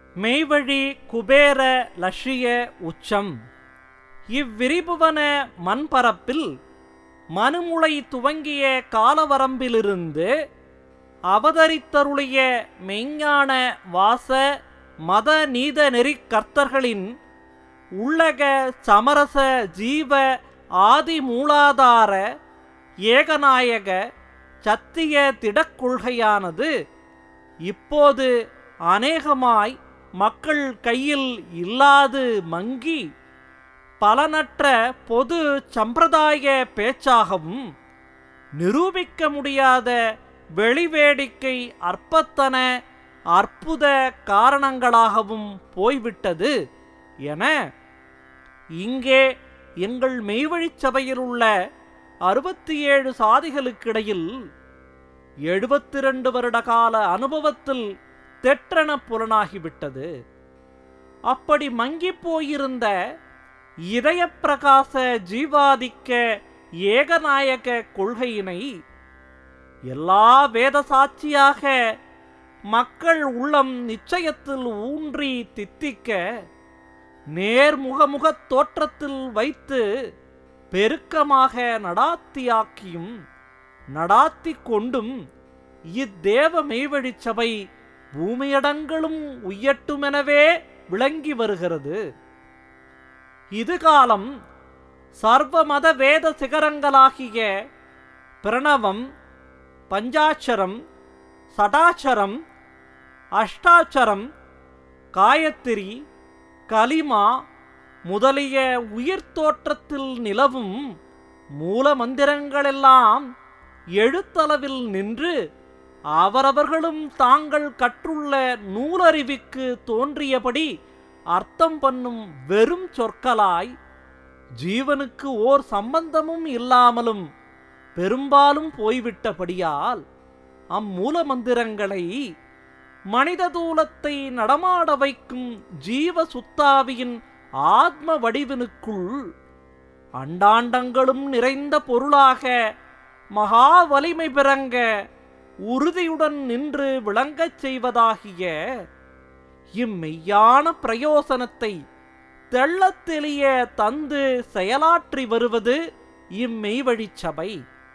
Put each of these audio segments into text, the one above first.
மெய்வழி குபேர லட்சிய உச்சம். இவ்விரிபுவன மண்பரப்பில் மனுமுளை துவங்கிய காலவரம்பிலிருந்து அவதரித்தருளிய மெய்ஞான வாச மத நீத நெறிக் கர்த்தர்களின் உள்ளக சமரச ஜீவ ஆதி மூலாதார ஏகநாயக சத்திய திடக்கொள்கையானது இப்போது அநேகமாய் மக்கள் கையில் இல்லாது மங்கி பலனற்ற பொது சம்பிரதாய பேச்சாகவும் நிரூபிக்க முடியாத வெளிவேடிக்கை அற்பத்தன அற்புத காரணங்களாகவும் போய்விட்டது என இங்கே எங்கள் மெய்வழிச் சபையில் உள்ள 67 சாதிகளுக்கிடையில் 72 வருட கால அனுபவத்தில் தெற்றென புலனாகிவிட்டது. அப்படி மங்கிப் போயிருந்த இதய பிரகாச ஜீவாதிக்க ஏகநாயக கொள்கையினை எல்லா வேத சாட்சியாக மக்கள் உள்ளம் நிச்சயத்தில் ஊன்றி தித்திக்க நேர்முகமுகத் தோற்றத்தில் வைத்து பெருக்கமாக நடாத்தியாக்கியும் நடாத்தி கொண்டும் இத்தேவ மெய்வழிச் சபை பூமியடங்களும் உய்யட்டுமெனவே விளங்கி வருகிறது. இதுகாலம் சர்வமத வேத சிகரங்களாகிய பிரணவம், பஞ்சாட்சரம், சடாட்சரம், அஷ்டாட்சரம், காயத்திரி, கலிமா முதலிய உயிர் தோற்றத்தில் நிலவும் மூல மந்திரங்களெல்லாம் எழுத்தளவில் நின்று அவரவர்களும் தாங்கள் கற்றுள்ள நூலறிவுக்கு தோன்றியபடி அர்த்தம் பண்ணும் வெறும் சொற்களாய் ஜீவனுக்கு ஓர் சம்பந்தமும் இல்லாமலும் பெரும்பாலும் போய்விட்டபடியால் அம்மூல மந்திரங்களை மனித தூலத்தை நடமாட வைக்கும் ஜீவ சுத்தாவியின் ஆத்ம வடிவினுக்குள் அண்டாண்டங்களும் நிறைந்த பொருளாக மகா வலிமை பிறங்க உறுதியுடன் நின்று விளங்கச் செய்வதாகிய இம்மெய்யான பிரயோசனத்தை தெள்ளத் தெளிய தந்து செயலாற்றி வருவது இம்மெய்வழிச் சபை.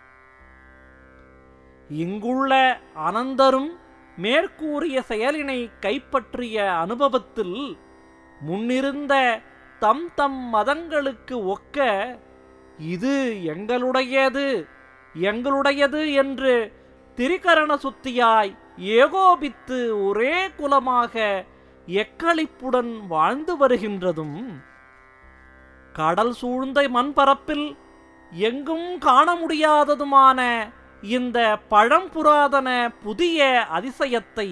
இங்குள்ள அனந்தரும் மேற்கூறிய செயலினை கைப்பற்றிய அனுபவத்தில் முன்னிருந்த தம் தம் மதங்களுக்கு ஒக்க இது எங்களுடையது எங்களுடையது என்று திரிகரண சுத்தியாய் ஏகோபித்து ஒரே குலமாக எக்களிப்புடன் வாழ்ந்து வருகின்றதும் கடல் சூழ்ந்த மண்பரப்பில் எங்கும் காண முடியாததுமான இந்த பழம்புராதன புதிய அதிசயத்தை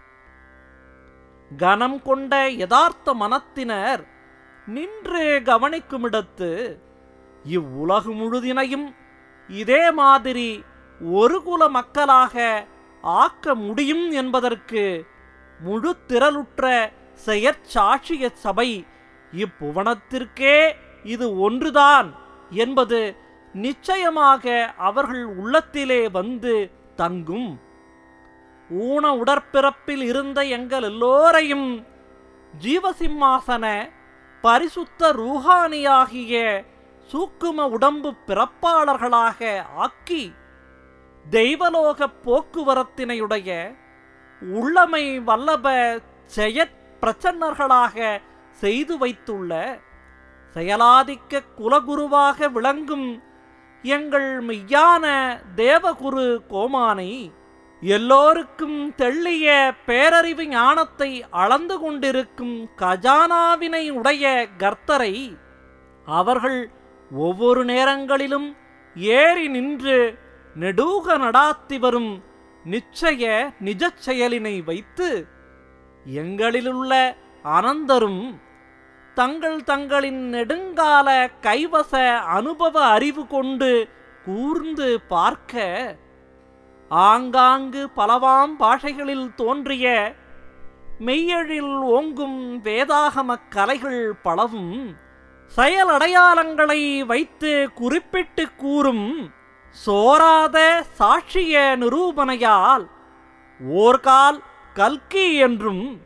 கனம் கொண்ட யதார்த்த மனத்தினர் நின்று கவனிக்குமிடத்து இவ்வுலகு முழுதினையும் இதே மாதிரி ஒரு குல மக்களாக ஆக்க முடியும் என்பதற்கு முழு திரளுற்ற செயற்சாட்சிய சபை இப்புவனத்திற்கே இது ஒன்றுதான் என்பது நிச்சயமாக அவர்கள் உள்ளத்திலே வந்து தங்கும். ஊன உடற்பிறப்பில் இருந்த எங்கள் எல்லோரையும் ஜீவசிம்மாசன பரிசுத்த ரூஹானியாகிய சூக்கும உடம்பு பிறப்பாளர்களாக ஆக்கி தெய்வலோக போக்குவரத்தினையுடைய உள்ளமை வல்லப செயற் பிரச்சன்னர்களாக செய்து வைத்துள்ள செயலாதிக்க குலகுருவாக விளங்கும் எங்கள் மெய்யான தேவகுரு கோமானை எல்லோருக்கும் தெள்ளிய பேரறிவு ஞானத்தை அளந்து கொண்டிருக்கும் கஜானாவினை உடைய கர்த்தரை அவர்கள் ஒவ்வொரு நேரங்களிலும் ஏறி நின்று நெடூக நடாத்தி வரும் நிச்சய நிஜச் செயலினை வைத்து எங்களிலுள்ள அனந்தரும் தங்கள் தங்களின் நெடுங்கால கைவச அனுபவ அறிவு கொண்டு கூர்ந்து பார்க்க ஆங்காங்கு பலவாம் பாஷைகளில் தோன்றிய மெய்யெழில் ஓங்கும் வேதாகமக் கலைகள் பலவும் செயலடையாளங்களை வைத்து குறிப்பிட்டு கூறும் சோராத சாட்சிய நிரூபணையால் ஓர்கால் கல்கி என்றும்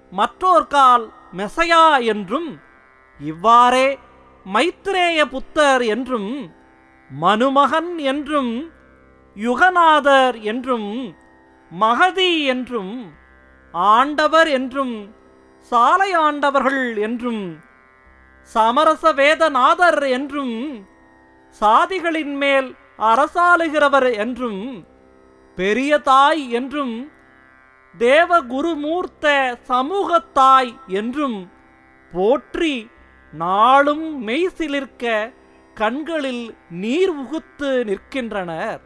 மற்றோர்கால் மெசையா என்றும், இவ்வாறே மைத்ரேய புத்தர் என்றும், மனுமகன் என்றும், யுகநாதர் என்றும், மகதி என்றும், ஆண்டவர் என்றும், சாலை ஆண்டவர்கள் என்றும், சமரச வேதநாதர் என்றும், சாதிகளின் மேல் அரசாளுகிறவர் என்றும், பெரிய தாய் என்றும், தேவ குருமூர்த்த சமூகத்தாய் என்றும் போற்றி நாளும் மெய்சிலிர்க்க கண்களில் நீர் உகுத்து நிற்கின்றனர்.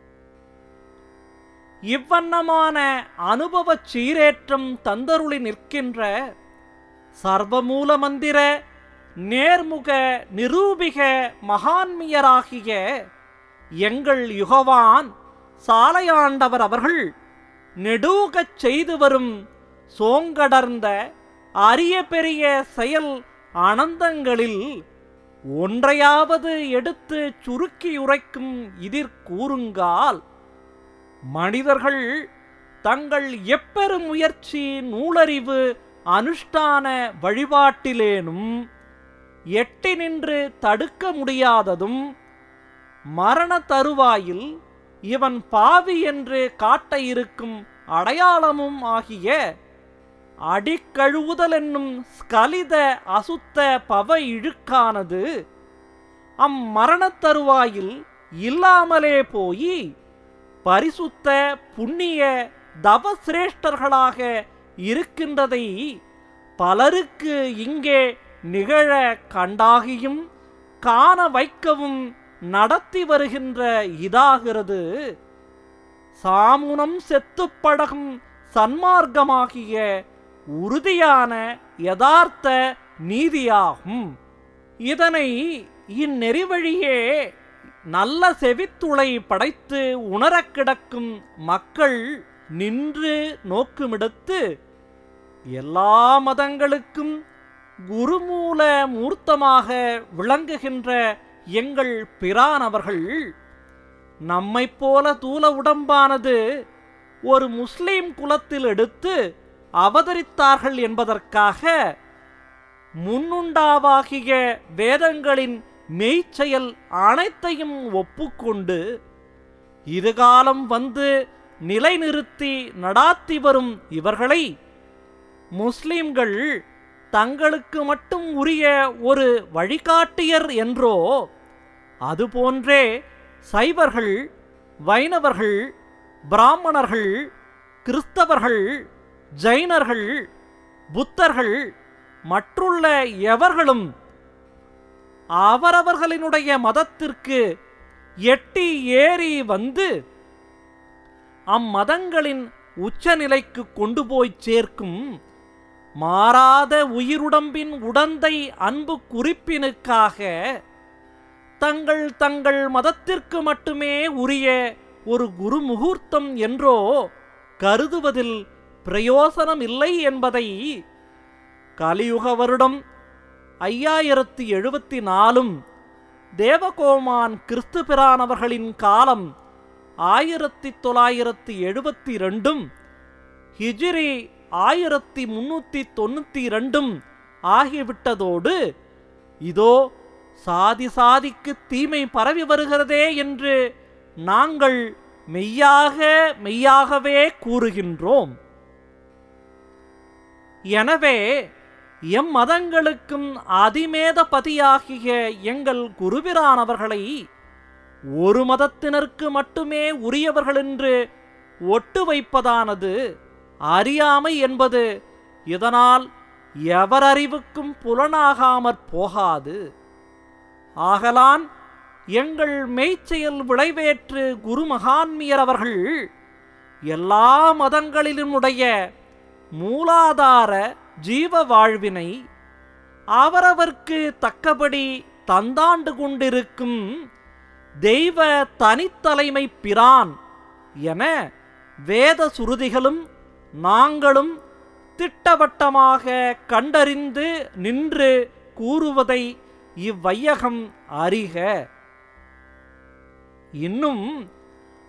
இவ்வண்ணமான அனுபவச் சீரேற்றம் தந்தருளி நிற்கின்ற சர்வமூல மந்திர நேர்முக நிரூபிக மகான்மியராகிய எங்கள் யுகவான் சாலையாண்டவர் அவர்கள் நெடூகச் செய்து வரும் சோங்கடர்ந்த அரிய பெரிய செயல் அனந்தங்களில் ஒன்றையாவது எடுத்து சுருக்கியுரைக்கும் இதிர் கூறுங்கால், மனிதர்கள் தங்கள் எப்பெரு முயற்சி நூலறிவு அனுஷ்டான வழிபாட்டிலேனும் எட்டி நின்று தடுக்க முடியாததும், மரண தருவாயில் இவன் பாவி என்று காட்ட இருக்கும் அடையாளமும் ஆகிய அடிக்கழுவுதல் என்னும் ஸ்கலித அசுத்த பவ இழுக்கானது அம்மரணத் தருவாயில் இல்லாமலே போய் பரிசுத்த புண்ணிய தவசிரேஷ்டர்களாக இருக்கின்றதை பலருக்கு இங்கே நிகழ கண்டாகியும் காண வைக்கவும் நடத்தி வருகின்ற இதாகிறது சாமுனம் செத்துப் பழகும் சன்மார்க்கமாகிய உறுதியான யதார்த்த நீதியாகும். இதனை இந்நெறிவழியே நல்ல செவித்துளை படைத்து உணரக் கிடக்கும் மக்கள் நின்று நோக்குமிடத்து, எல்லா மதங்களுக்கும் குருமூல மூர்த்தமாக விளங்குகின்ற எங்கள் பிரான் அவர்கள் நம்மைப் போல தூல உடம்பானது ஒரு முஸ்லிம் குலத்தில் எடுத்து அவதரித்தார்கள் என்பதற்காக முன்னுண்டாவாகிய வேதங்களின் மெய்ச்செயல் அனைத்தையும் ஒப்புக்கொண்டு இதுகாலம் வந்து நிலைநிறுத்தி நடாத்தி வரும் இவர்களை முஸ்லிம்கள் தங்களுக்கு மட்டும் உரிய ஒரு வழிகாட்டியர் என்றோ, அதுபோன்றே சைவர்கள், வைணவர்கள், பிராமணர்கள், கிறிஸ்தவர்கள், ஜைனர்கள், புத்தர்கள் மற்றுள்ள எவர்களும் அவரவர்களினுடைய மதத்திற்கு எட்டி ஏறி வந்து அம்மதங்களின் உச்சநிலைக்கு கொண்டு போய் சேர்க்கும் மாறாத உயிருடம்பின் உடந்தை அன்பு குறிப்பினுக்காக தங்கள் தங்கள் மதத்திற்கு மட்டுமே உரிய ஒரு குரு முகூர்த்தம் என்றோ கருதுவதில் பிரயோசனம் இல்லை என்பதை கலியுக வருடம் 5074 தேவகோமான் கிறிஸ்து பிரானவர்களின் காலம் 1972 ஹிஜ்ரி 1392 ஆகிவிட்டதோடு, இதோ சாதி சாதிக்கு தீமை பரவி வருகிறதே என்று நாங்கள் மெய்யாகவே கூறுகின்றோம். எனவே எம்மதங்களுக்கும் அதிமேதபதியாகிய எங்கள் குருபிரானவர்களை ஒரு மதத்தினருக்கு மட்டுமே உரியவர்களென்று ஒட்டு வைப்பதானது அறியாமை என்பது இதனால் எவரறிவுக்கும் புலனாகாமற் போகாது. ஆகலான் எங்கள் மெய்ச்செயல் விளைவேற்று குருமகான்மியர் அவர்கள் எல்லா மதங்களிலுமுடைய மூலாதார ஜீவ வாழ்வினை அவரவர்க்கு தக்கபடி தந்தாண்டு கொண்டிருக்கும் தெய்வ தனித்தலைமை பிரான் என வேத சுருதிகளும் நாங்களும் திட்டவட்டமாக கண்டறிந்து நின்று கூறுவதை இவ்வையகம் அறிக. இன்னும்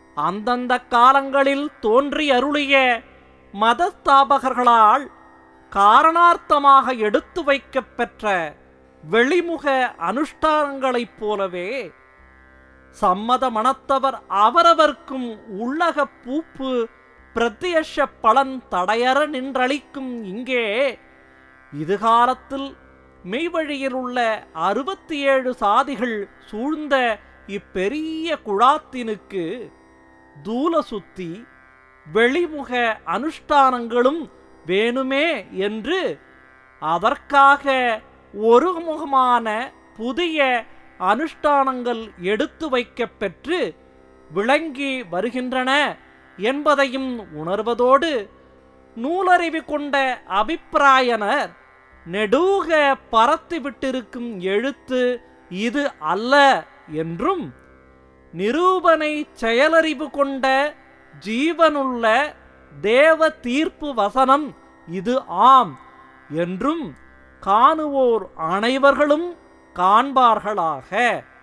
அந்தந்த காலங்களில் தோன்றி அருளிய மதஸ்தாபகர்களால் காரணார்த்தமாக எடுத்து வைக்கப் பெற்ற வெளிமுக அனுஷ்டானங்களைப் போலவே சம்மத மனத்தவர் அவரவர்க்கும் உள்ளக பூப்பு பிரத்யக்ஷ பலன் தடையற நின்றளிக்கும் இங்கே இதுகாலத்தில் மெய்வழியில் உள்ள 67 சாதிகள் சூழ்ந்த இப்பெரிய குழாத்தினுக்கு தூல சுத்தி வெளிமுக அனுஷ்டானங்களும் வேணுமே என்று அதற்காக ஒருமுகமான புதிய அனுஷ்டானங்கள் எடுத்து வைக்கப் பெற்று விளங்கி வருகின்றன என்பதையும் உணர்வதோடு நூலறிவு கொண்ட அபிப்பிராயனர் நெடுக பரத்திவிட்டிருக்கும் எழுத்து இது அல்ல என்றும் நிரூபனை செயலறிவு கொண்ட ஜீவனுள்ள தேவ தீர்ப்பு வசனம் இது ஆம் என்றும் காணுவோர் அனைவர்களும் காண்பார்களாக.